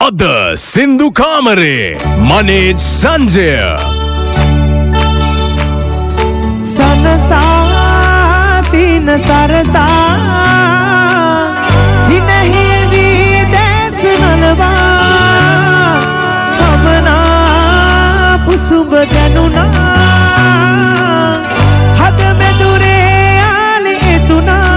අද සින්දු කාමරේ මනේජ් සංජය සනසා සින සරසා හිනහිවි දැස් නලවා කමනා පුසුඹ දැනුණා හද මෙදුරේ ආලි එතුනා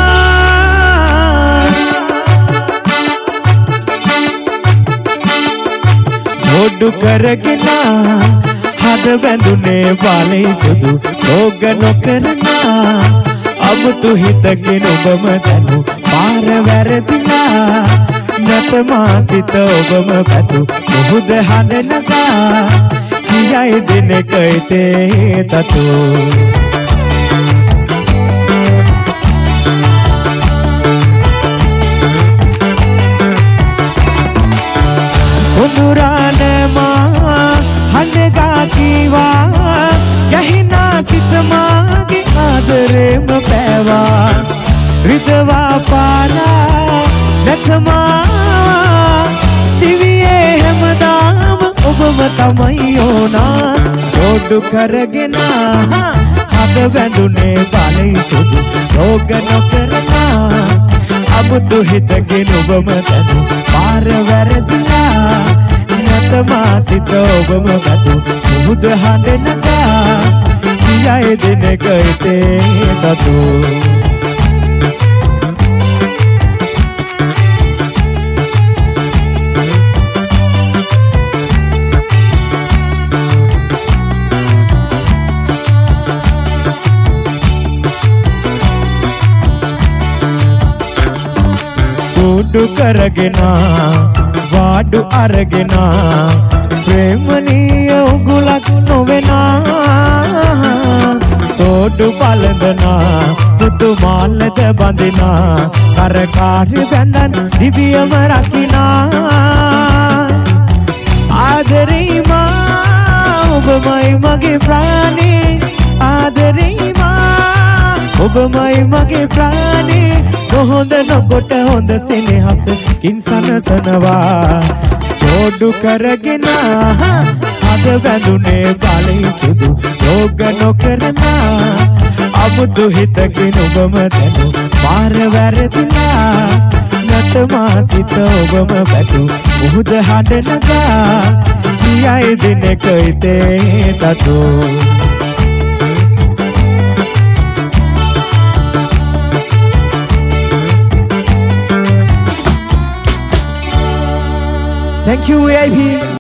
ජෝඩු කරගෙන හද බැඳුනේ බාලේ සුදු රෝග නොකරනා අමුතු හිතකින් ඔබම දැනු පාර වැරදිලා නැත මාසිත ඔබම පැතු මුහුද හඬනගා කියයි දිනක ඉතේ තතු උනුරානමා හඬගා කීවා ගැහිනා සිත මාගේ ආදරේම පෑවා රිදවා පාලා නැතමා දිවියේ හැමදාම ඔබම තමයි ඕනා ජෝඩු කරගෙන හද බැඳුනේ බලයි සුදු රෝග නොකරනා අමුතු හිතකින් ඔබම දැනු පාර වැරදිලා නැතමා සිත ඔබම වැදු මුහුද හඬනගා කියයි දිනක ඉතේ තතු කුඩු කරගෙන වාඩු අරගෙන ප්‍රේමනීය උගුලක් නොවෙනා තෝඩු බලඳනා පුතු මාලද බඳිනා කරකාරි බැඳන් දිවියම රකිනා ආදරේමා ඔබමයි මගේ ප්‍රාණේ ආදරේමා ඔබමයි මගේ ප්‍රාණේ නොහොඳ නොකොට හොඳ සෙනෙහස කින් සනසනවා ජෝඩු කරගෙන හද බැඳුනේ බලයි සුදු රෝග නොකරනා අමුතු හිතකින් ඔබම දැනු පාර වැරදිලා නැතමා සිත ඔබම වැදු මුහුද හඬනගා කියයි දිනක ඉතේ තතු Thank you, VIP.